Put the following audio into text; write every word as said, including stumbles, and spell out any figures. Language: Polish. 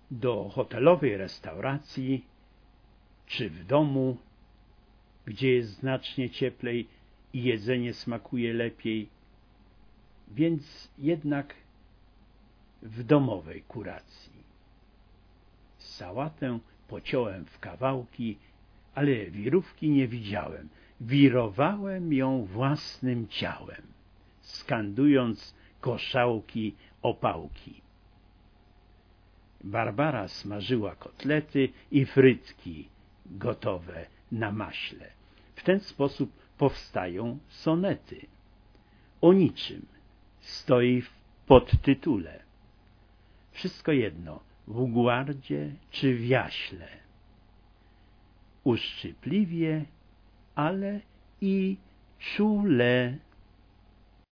do hotelowej restauracji czy w domu, gdzie jest znacznie cieplej i jedzenie smakuje lepiej, więc jednak w domowej kuracji. Sałatę pociąłem w kawałki, ale wirówki nie widziałem. Wirowałem ją własnym ciałem, skandując koszałki, opałki. Barbara smażyła kotlety i frytki gotowe na maśle. W ten sposób powstają sonety. O niczym stoi w podtytule. Wszystko jedno, w ugładzie czy w jaśle. Uszczypliwie, ale i czule.